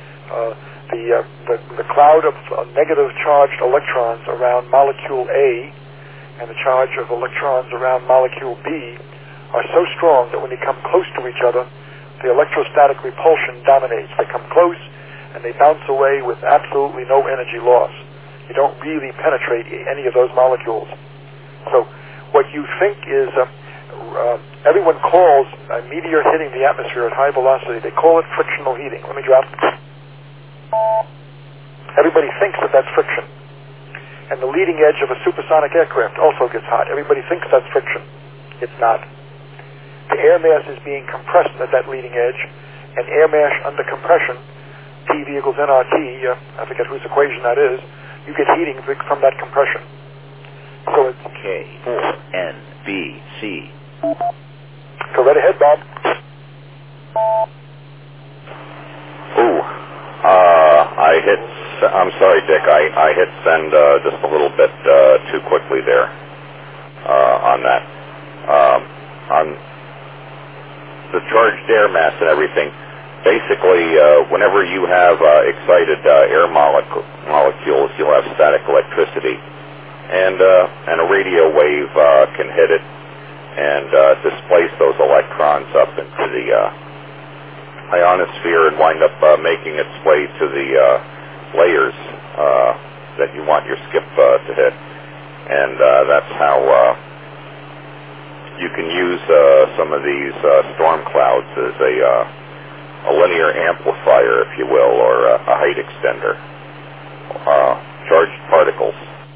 The cloud of negative charged electrons around molecule A and the charge of electrons around molecule B are so strong that when they come close to each other, the electrostatic repulsion dominates. They come close and they bounce away with absolutely no energy loss. You don't really penetrate any of those molecules. So what you think is, everyone calls a meteor hitting the atmosphere at high velocity, they call it frictional heating. Let me drop. Everybody thinks that that's friction. And the leading edge of a supersonic aircraft also gets hot. Everybody thinks that's friction. It's not. The air mass is being compressed at that leading edge, and air mass under compression, T equals nRT, I forget whose equation that is, you get heating from that compression. So it's K4NBC. Go right ahead, Bob. I'm sorry, Dick, I hit send just a little bit too quickly there on that. On the charged air mass and everything, basically, whenever you have excited air molecules, you'll have static electricity, and a radio wave can hit it and displace those electrons up into the ionosphere and wind up making its way to the layers that you want your skip to hit, and that's how you can use some of these storm clouds as a linear amplifier, if you will, or a height extender. Charged particles.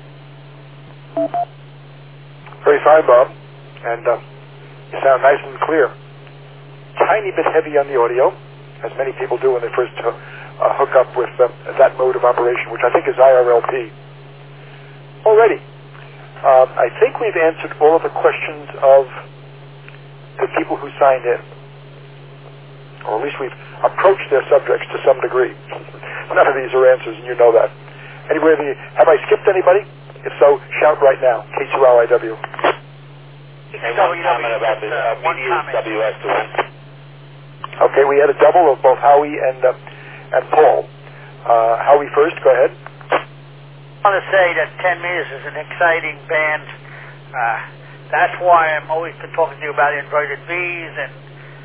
Very fine, Bob. And you sound nice and clear. Tiny bit heavy on the audio, as many people do when they first hook up with that mode of operation, which I think is IRLP. Alrighty. I think we've answered all of the questions of the people who signed in. Or at least we've approached their subjects to some degree. None of these are answers, and you know that. Anyway, have I skipped anybody? If so, shout right now. K2LIW. And one comment about the meteors WS2N. Okay, we had a double of both Howie and Paul. Howie first, go ahead. I want to say that 10 meters is an exciting band. That's why I'm always been talking to you about inverted V's, and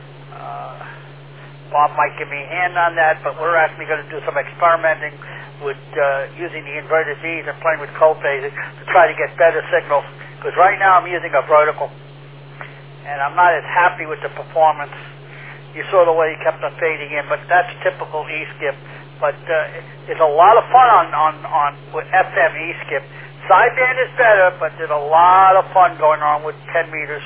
Bob might give me a hand on that, but we're actually going to do some experimenting with using the inverted V's and playing with cold phasing to try to get better signals, because right now I'm using a vertical, and I'm not as happy with the performance. You saw the way he kept on fading in, but that's typical E-skip. But it's a lot of fun on with FM E-skip. Sideband is better, but there's a lot of fun going on with 10 meters.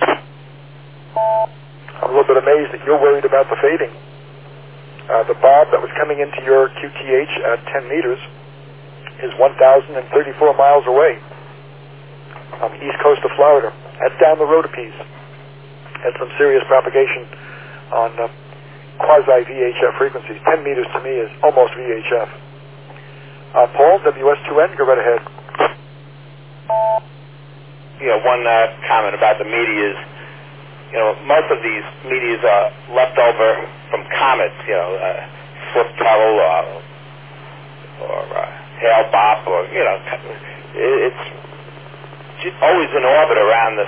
I'm a little bit amazed that you're worried about the fading. The bob that was coming into your QTH at 10 meters is 1,034 miles away on the east coast of Florida. That's down the road a piece. Had some serious propagation on quasi-VHF frequencies. 10 meters to me is almost VHF. Paul, WS2N, go right ahead. One comment about the meteors. Most of these meteors are left over from comets. Swift-Tuttle or Hale-Bopp, or it's always in orbit around the